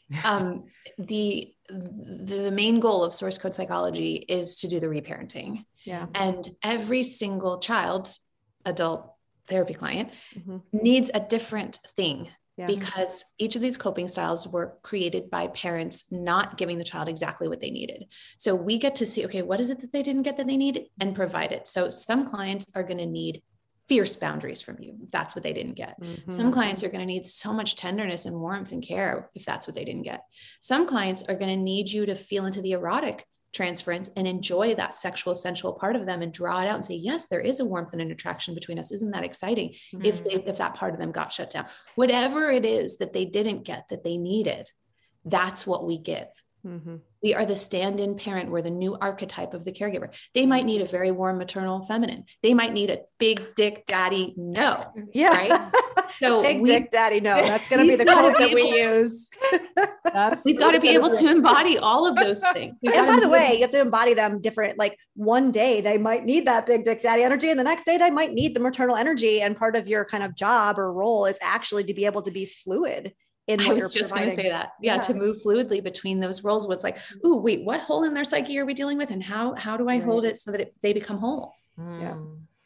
the main goal of source code psychology is to do the reparenting. Yeah. And every single child, adult therapy client needs a different thing because each of these coping styles were created by parents not giving the child exactly what they needed. So we get to see, okay, what is it that they didn't get that they need and provide it. So some clients are going to need fierce boundaries from you, if that's what they didn't get. Some clients are going to need so much tenderness and warmth and care, if that's what they didn't get. Some clients are going to need you to feel into the erotic transference and enjoy that sexual, sensual part of them and draw it out and say, yes, there is a warmth and an attraction between us. Isn't that exciting? If that part of them got shut down, whatever it is that they didn't get that they needed, that's what we give. We are the stand-in parent. We're the new archetype of the caregiver. They might need a very warm maternal feminine. They might need a big dick daddy. No. Yeah. Right. So big dick daddy. No, that's going to be the quote that we use. We've got to be able to embody all of those things. And by the way, you have to embody them different. Like one day they might need that big dick daddy energy. And the next day they might need the maternal energy. And part of your kind of job or role is actually to be able to be fluid. I was just going to say that. Yeah. To move fluidly between those roles was like, ooh, wait, what hole in their psyche are we dealing with? And how do I hold it so that they become whole? Yeah.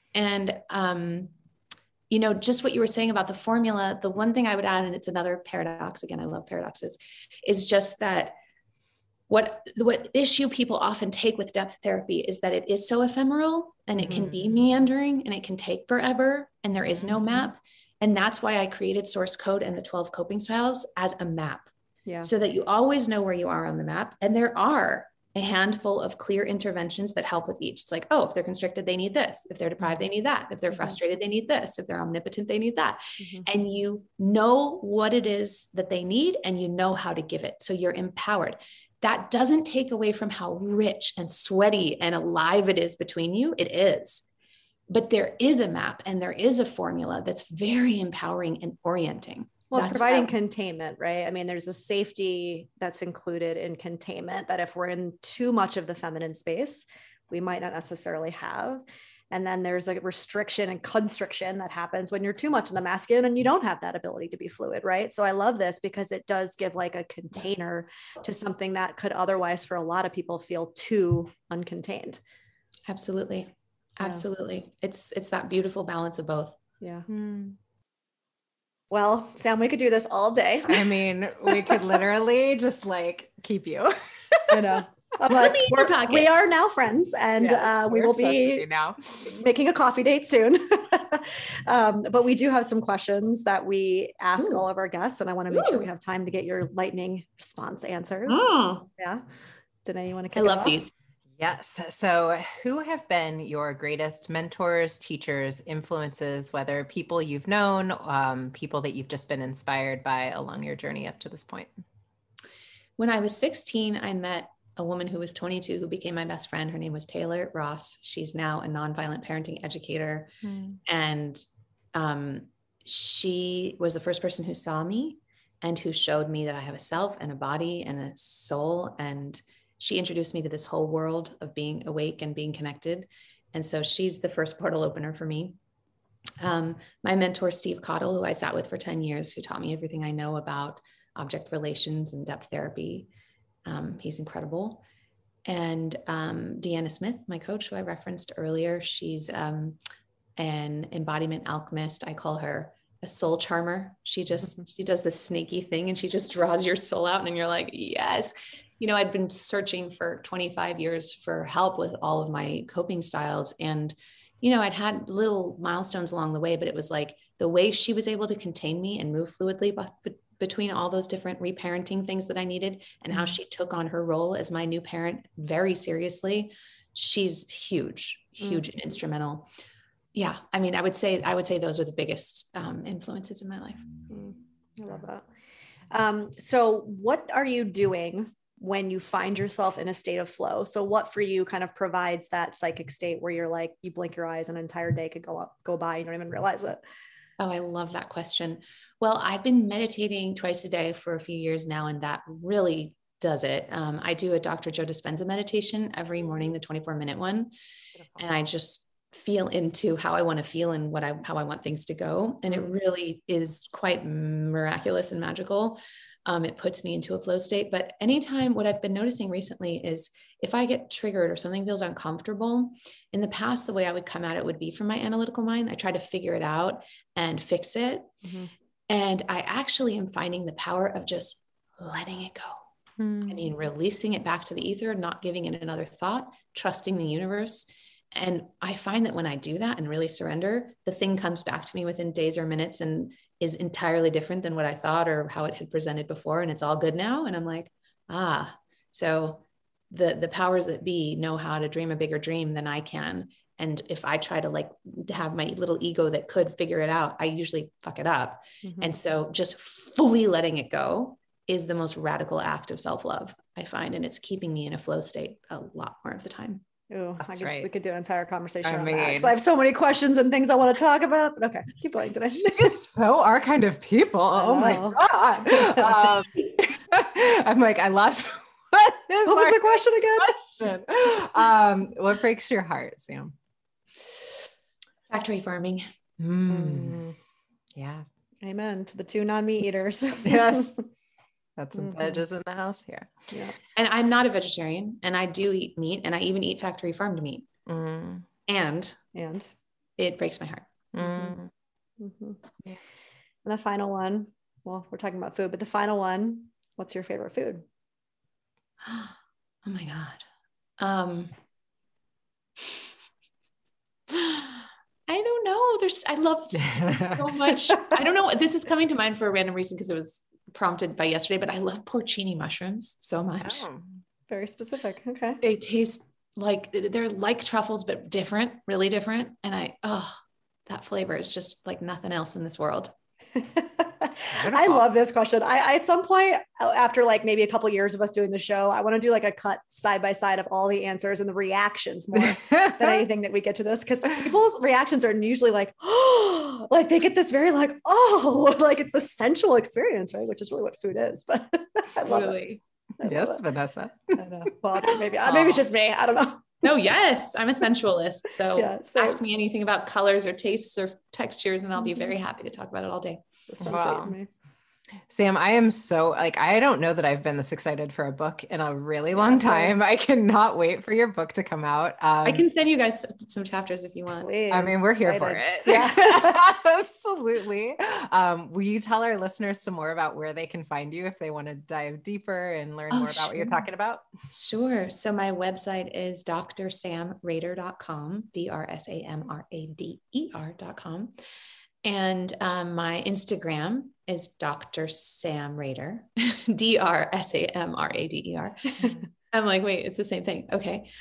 And, you know, just what you were saying about the formula, the one thing I would add, and it's another paradox, again, I love paradoxes, is just that what issue people often take with depth therapy is that it is so ephemeral and it can be meandering and it can take forever and there is no map. And that's why I created source code and the 12 coping styles as a map. Yeah. So that you always know where you are on the map. And there are a handful of clear interventions that help with each. It's like, oh, if they're constricted, they need this. If they're deprived, they need that. If they're frustrated, they need this. If they're omnipotent, they need that. And you know what it is that they need and you know how to give it. So you're empowered. That doesn't take away from how rich and sweaty and alive it is between you. It is. But there is a map and there is a formula that's very empowering and orienting. Well, it's providing containment, right? I mean, there's a safety that's included in containment that if we're in too much of the feminine space, we might not necessarily have. And then there's a restriction and constriction that happens when you're too much in the masculine and you don't have that ability to be fluid, right? So I love this because it does give like a container to something that could otherwise for a lot of people feel too uncontained. Absolutely. Absolutely. It's that beautiful balance of both. Yeah. Well, Sam, we could do this all day. I mean, we could literally just like keep you. I know. But we are now friends, and yes, we will be now making a coffee date soon. But we do have some questions that we ask all of our guests, and I want to make sure we have time to get your lightning response answers. Yeah. Danae, you want to kick I love these. Yes. So who have been your greatest mentors, teachers, influences, whether people you've known, people that you've just been inspired by along your journey up to this point? When I was 16, I met a woman who was 22 who became my best friend. Her name was Taylor Ross. She's now a nonviolent parenting educator. And she was the first person who saw me and who showed me that I have a self and a body and a soul. And she introduced me to this whole world of being awake and being connected. And so she's the first portal opener for me. My mentor, Steve Cottle, who I sat with for 10 years, who taught me everything I know about object relations and depth therapy. He's incredible. And Deanna Smith, my coach, who I referenced earlier, she's an embodiment alchemist. I call her a soul charmer. She does this snaky thing and she just draws your soul out and you're like, yes. You know, I'd been searching for 25 years for help with all of my coping styles. And, you know, I'd had little milestones along the way, but it was like the way she was able to contain me and move fluidly between all those different reparenting things that I needed and how she took on her role as my new parent very seriously. She's huge and instrumental. Yeah. I mean, I would say those are the biggest influences in my life. I love that. So what are you doing when you find yourself in a state of flow? So what for you kind of provides that psychic state where you're like, you blink your eyes and an entire day could go by, you don't even realize it? Oh, I love that question. Well, I've been meditating twice a day for a few years now, and that really does it. I do a Dr. Joe Dispenza meditation every morning, the 24-minute one. And I just feel into how I want to feel and how I want things to go. And it really is quite miraculous and magical. It puts me into a flow state. But anytime, what I've been noticing recently is if I get triggered or something feels uncomfortable, in the past, the way I would come at it would be from my analytical mind. I try to figure it out and fix it. And I actually am finding the power of just letting it go. I mean, releasing it back to the ether, not giving it another thought, trusting the universe. And I find that when I do that and really surrender, the thing comes back to me within days or minutes and is entirely different than what I thought or how it had presented before. And it's all good now. And I'm like, so the powers that be know how to dream a bigger dream than I can. And if I try to have my little ego that could figure it out, I usually fuck it up. And so just fully letting it go is the most radical act of self-love, I find. And it's keeping me in a flow state a lot more of the time. Oh, we could do an entire conversation on that. I have so many questions and things I want to talk about, but okay, keep going. So our kind of people. Oh my God. I'm like, I lost. What was the question again? What breaks your heart, Sam? Factory farming. Yeah. Amen to the 2 non-meat eaters. Yes. Got some veggies in the house here. Yeah. And I'm not a vegetarian and I do eat meat and I even eat factory farmed meat. And it breaks my heart. And the final one, well, we're talking about food, but the final one, what's your favorite food? Oh my God. I don't know. I love so much. I don't know. This is coming to mind for a random reason because it was prompted by yesterday, but I love porcini mushrooms so much. Oh, very specific. Okay. They taste like they're like truffles, but different, really different. And that flavor is just like nothing else in this world. I love this question. I at some point after maybe a couple of years of us doing the show, I want to do a cut side by side of all the answers and the reactions more than anything that we get to this. Cause people's reactions are usually they get this very it's the sensual experience, right? Which is really what food is, but I love it. Yes, Vanessa. I know. Well, maybe it's just me. I don't know. No, yes, I'm a sensualist. So ask me anything about colors or tastes or textures, and I'll be very happy to talk about it all day. Wow. Sam, I am so I don't know that I've been this excited for a book in a really long time. I cannot wait for your book to come out. I can send you guys some chapters if you want. Please, I mean, we're here for it. Yeah. Absolutely. Will you tell our listeners some more about where they can find you if they want to dive deeper and learn more about what you're talking about? Sure. So my website is drsamrader.com, drsamrader.com. And my Instagram is Dr. Sam Rader, DRSAMRADER. I'm like, wait, it's the same thing. Okay.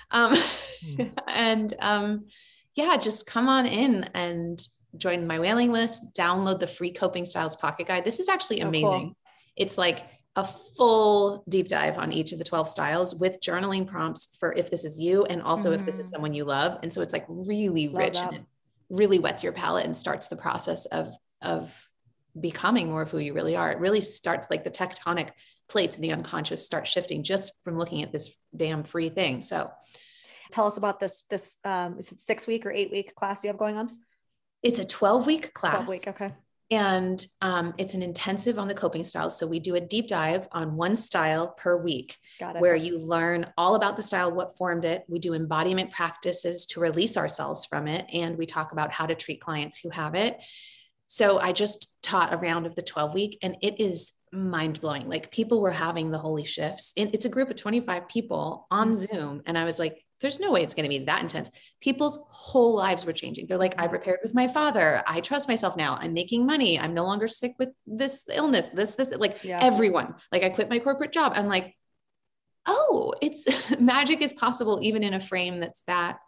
And just come on in and join my mailing list, download the free Coping Styles Pocket Guide. This is actually amazing. Cool. It's like a full deep dive on each of the 12 styles with journaling prompts for if this is you, and also if this is someone you love. And so it's like really rich and it really wets your palate and starts the process of becoming more of who you really are. It really starts like the tectonic plates in the unconscious start shifting just from looking at this damn free thing. So tell us about this, is it 6-week or 8-week class you have going on? It's a 12-week class. 12-week. Okay. And it's an intensive on the coping styles. So we do a deep dive on one style per week, where you learn all about the style, what formed it. We do embodiment practices to release ourselves from it. And we talk about how to treat clients who have it. So I just taught a round of the 12-week and it is mind blowing. Like people were having the holy shifts. It's a group of 25 people on Zoom. And I was like, there's no way it's going to be that intense. People's whole lives were changing. They're like, I repaired with my father. I trust myself now. I'm making money. I'm no longer sick with this illness, this, everyone, like I quit my corporate job. I'm like, oh, it's magic is possible even in a frame that's that,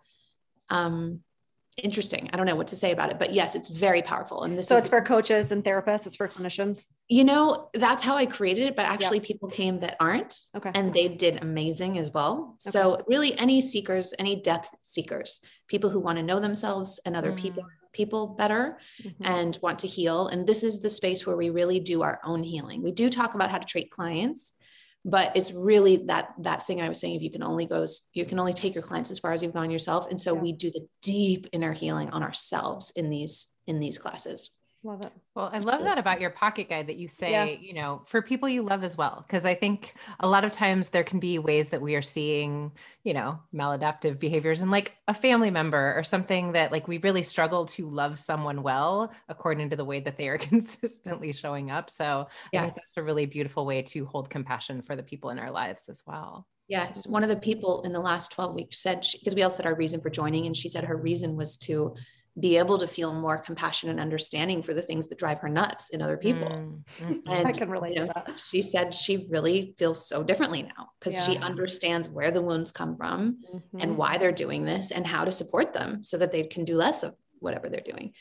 interesting. I don't know what to say about it, but yes, it's very powerful. And it's for coaches and therapists. It's for clinicians. That's how I created it, but actually people came that aren't, and they did amazing as well. Okay. So really any seekers, any depth seekers, people who want to know themselves and other people better and want to heal. And this is the space where we really do our own healing. We do talk about how to treat clients, but it's really that thing I was saying, if you can only take your clients as far as you've gone yourself. And so we do the deep inner healing on ourselves in these classes. Love it. Well, I love that about your pocket guide that you say, for people you love as well. Cause I think a lot of times there can be ways that we are seeing, maladaptive behaviors in like a family member or something that like we really struggle to love someone well, according to the way that they are consistently showing up. So I think that's a really beautiful way to hold compassion for the people in our lives as well. Yes. One of the people in the last 12 weeks said, because we all said our reason for joining, and she said her reason was to be able to feel more compassion and understanding for the things that drive her nuts in other people. And I can relate to that. She said she really feels so differently now because she understands where the wounds come from and why they're doing this and how to support them so that they can do less of whatever they're doing.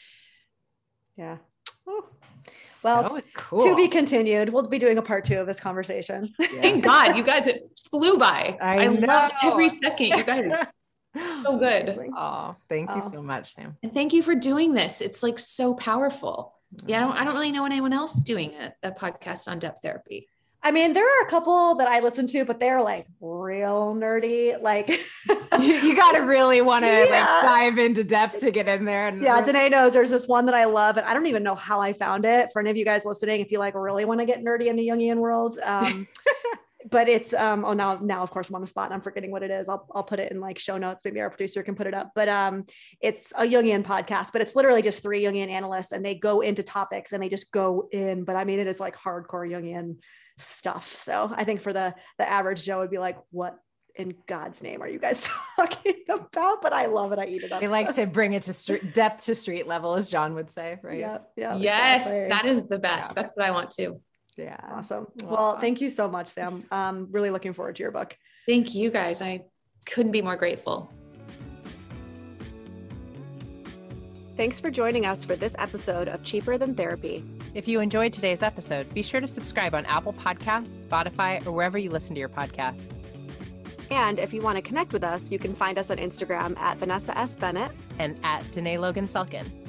Yeah. Oh. Well, so cool. To be continued. We'll be doing a part 2 of this conversation. Thank God, you guys, it flew by. I loved every second, you guys. So good. Oh, thank you so much, Sam. And thank you for doing this. It's like so powerful. Yeah. I don't really know anyone else doing a podcast on depth therapy. I mean, there are a couple that I listen to, but they're like real nerdy. Like you got to really want to dive into depth to get in there. And Danae knows there's this one that I love, and I don't even know how I found it. For any of you guys listening, if you like really want to get nerdy in the Jungian world, but it's, now of course I'm on the spot and I'm forgetting what it is. I'll put it in like show notes. Maybe our producer can put it up, but it's a Jungian podcast, but it's literally just 3 Jungian analysts and they go into topics and they just go in, but I mean, it is like hardcore Jungian stuff. So I think for the average Joe would be like, what in God's name are you guys talking about? But I love it. I eat it up. We like to bring it to depth to street level, as John would say, right? Yeah. Yes. Exactly. That is the best. That's what I want to. Yeah. Awesome. Well, thank you so much, Sam. Really looking forward to your book. Thank you guys. I couldn't be more grateful. Thanks for joining us for this episode of Cheaper Than Therapy. If you enjoyed today's episode, be sure to subscribe on Apple Podcasts, Spotify, or wherever you listen to your podcasts. And if you want to connect with us, you can find us on Instagram at Vanessa S. Bennett and at Danae Logan Selkin.